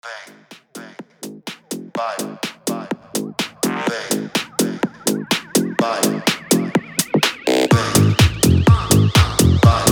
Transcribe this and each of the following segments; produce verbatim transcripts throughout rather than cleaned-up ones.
Vem, vem, vai, vai, vem, vem, vai, vem, vai,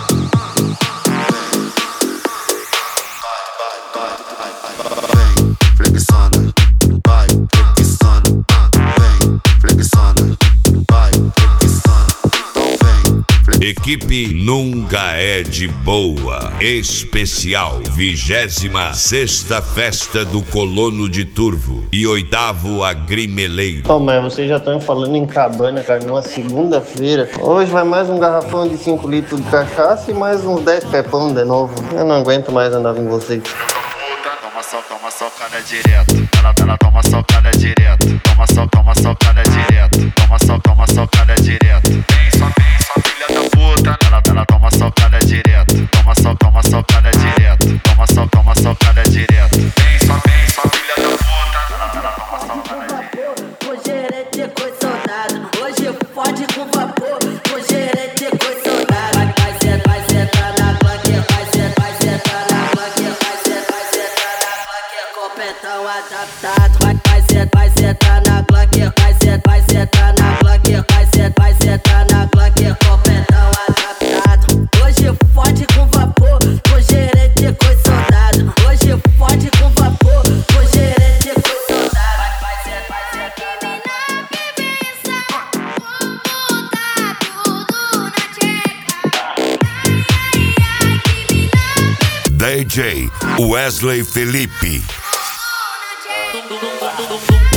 vem, flexando, vai, flexando, vem, flexando, vai, flexando, então vem. Equipe Nunca é de Boa. Especial vigésima sexta Festa do Colono de Turvo e oitavo Agrimeleiro. Ó, mas vocês já estão falando em cabana, cara, numa segunda-feira. Hoje vai mais um garrafão de cinco litros de cachaça e mais uns dez pepão de novo. Eu não aguento mais andar com vocês. Toma só, toma socada direto. Ela, ela toma socada direto. Toma só, toma socada direto. Toma só, toma socada direto. Vem só, vem só, filha da puta. Ela, ela toma socada direto. Toma só, toma socada direto. Toma só, toma socada direto. Vem só, vem só, filha da puta. Ela, ela toma socada direto. O gerente coi soldado. Hoje fode com vapor. O gerente coi soldado. Vai, vai, cê, vai, sentar na banquinha. Vai, cê, vai, sentar na banquinha. Vai, cê, vai, sentar na banquinha. Copetão adaptado. Vai, vai, cê, vai, sentar na banquinha. Vai, cê, vai, sentar na banquinha. Vai, cê, vai, sentar na banquinha. Copetão adaptado. Hoje fode com vapor. O gerente coi soldado. Hoje fode com vapor. O gerente coi soldado. Vai, vai, cê, vai, sentar na D J Wesley Felipe. Dum, dum, dum, dum, dum, dum.